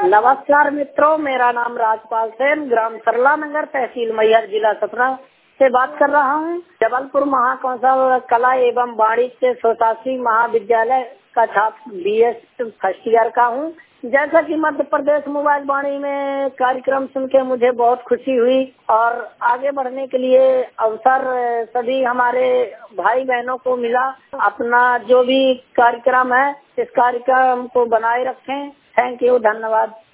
नमस्कार मित्रों, मेरा नाम राजपाल सेन, ग्राम सरला नगर, तहसील मैहर, जिला सतना से बात कर रहा हूँ। जबलपुर महाकौशल कला एवं वाणिज्य स्वशासी महाविद्यालय का छात्र BS फर्स्ट ईयर का हूँ। जैसा कि मध्य प्रदेश मोबाइल वाणी में कार्यक्रम सुन के मुझे बहुत खुशी हुई और आगे बढ़ने के लिए अवसर सभी हमारे भाई बहनों को मिला। अपना जो भी कार्यक्रम है, इस कार्यक्रम को बनाए रखें। थैंक यू, धन्यवाद।